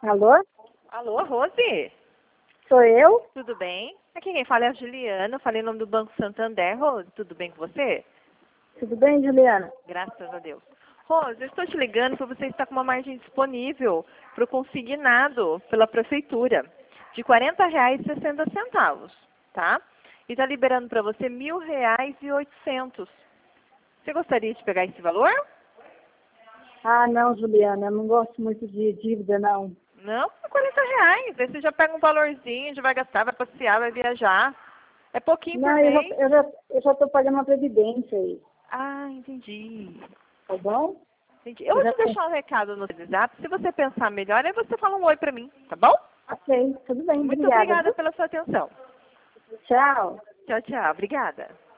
Alô? Alô, Rose? Sou eu? Tudo bem? Aqui quem fala é a Juliana, eu falei em nome do Banco Santander. Rose, tudo bem com você? Tudo bem, Juliana? Graças a Deus. Rose, eu estou te ligando porque você está com uma margem disponível para o consignado pela prefeitura de R$ 40,60, tá? E está liberando para você R$ 1.000,800. Você gostaria de pegar esse valor? Ah, não, Juliana, eu não gosto muito de dívida, não. Não, R$ 40. Aí você já pega um valorzinho, já vai gastar, vai passear, vai viajar. É pouquinho por Não, mês. eu já estou pagando uma previdência aí, Ah, entendi. tá bom? Entendi. Eu Eu vou já te tenho... deixar um recado no WhatsApp. Se você pensar melhor, aí você fala um oi pra mim, tá bom? Ok, tudo bem, Muito obrigada, obrigada viu? pela sua atenção. Tchau. Tchau, tchau. Obrigada.